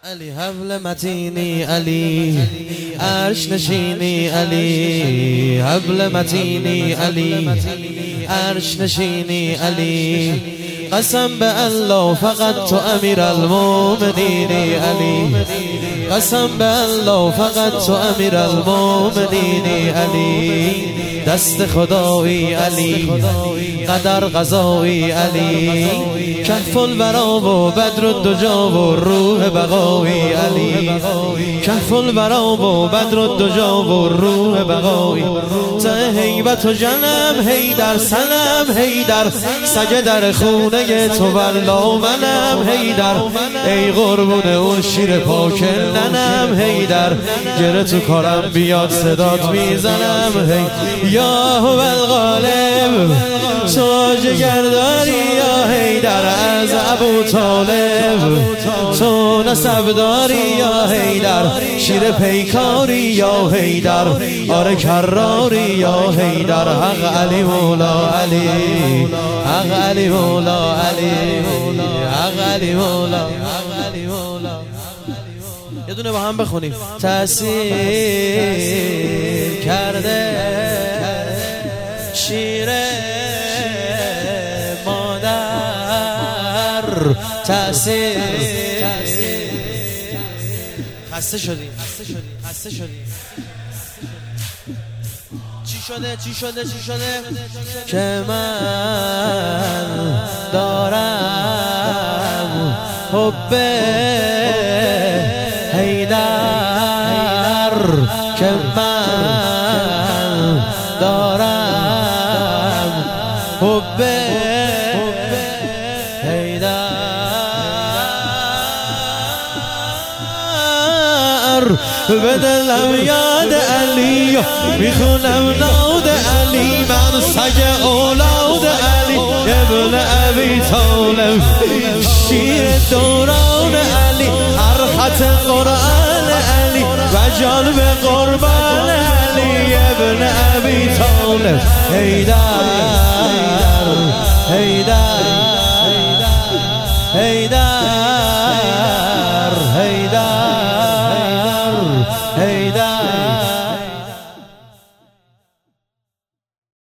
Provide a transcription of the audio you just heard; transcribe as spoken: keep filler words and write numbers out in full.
علی حبل متینی علی عرش نشینی علی حبل متینی علی عرش نشینی علی قسم به الله فقط تو امیر المومنینی علی قسم به الله فقط تو امیر المومنینی علی دست خدایی علی قدر قضایی علی کهف الورا و بدر الدجا و روح بقایی علی کهف الورا و بدر الدجا و روح بقایی ته هیبت و جنم هیدر سنم هیدر سجه در خونه تو والله منم هیدر ای قربون اون شیر پاک ننم هیدر گره تو کارم بیاد صدات میزنم هی یا هو الغالب تو جگرداری یا هیدر از ابو طالب تو نسب داری یا هیدر شیر پیکاری یا هیدر آره کراری یا هیدر حق علی مولا علی حق علی مولا علی حق علی مولا حق علی مولا. یه دونه با هم بخونیم. تأثیر کرده شیر مادر تأثیر خسته شدیم خسته شدیم چی شده چی شده چی شده که من دارم حب هیدر که من دارم حب هیدر به دلم یاد علی میخونم ناد علی من سگ اولاد علی ابن ابی طالب شیر دوران علی هر خط قرآن علی و جلب قربان علی ابن ابی طالب هیدر هیدر